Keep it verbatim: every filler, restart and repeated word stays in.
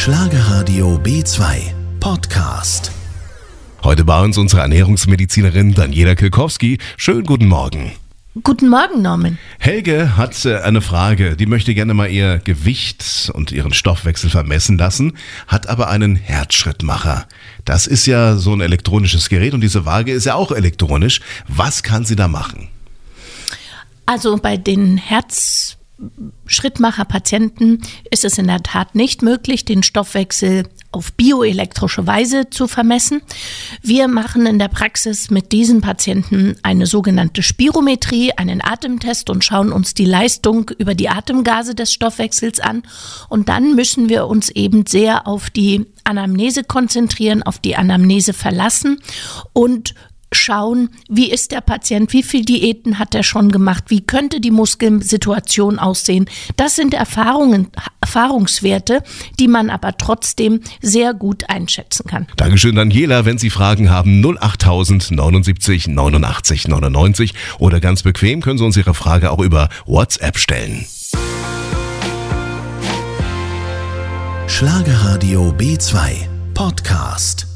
Schlagerradio B zwei Podcast. Heute bei uns unsere Ernährungsmedizinerin Daniela Kilkowski. Schönen guten Morgen. Guten Morgen, Norman. Helge hat eine Frage, die möchte gerne mal ihr Gewicht und ihren Stoffwechsel vermessen lassen, hat aber einen Herzschrittmacher. Das ist ja so ein elektronisches Gerät und diese Waage ist ja auch elektronisch. Was kann sie da machen? Also bei den Herzschrittmacher-Patienten ist es in der Tat nicht möglich, den Stoffwechsel auf bioelektrische Weise zu vermessen. Wir machen in der Praxis mit diesen Patienten eine sogenannte Spirometrie, einen Atemtest und schauen uns die Leistung über die Atemgase des Stoffwechsels an. Und dann müssen wir uns eben sehr auf die Anamnese konzentrieren, auf die Anamnese verlassen und schauen, wie ist der Patient, wie viel Diäten hat er schon gemacht, wie könnte die Muskelsituation aussehen. Das sind Erfahrungen, Erfahrungswerte, die man aber trotzdem sehr gut einschätzen kann. Dankeschön, Daniela. Wenn Sie Fragen haben, null acht tausend neunundsiebzig neunundachtzig neunundneunzig oder ganz bequem können Sie uns Ihre Frage auch über WhatsApp stellen. Schlagerradio B zwei Podcast.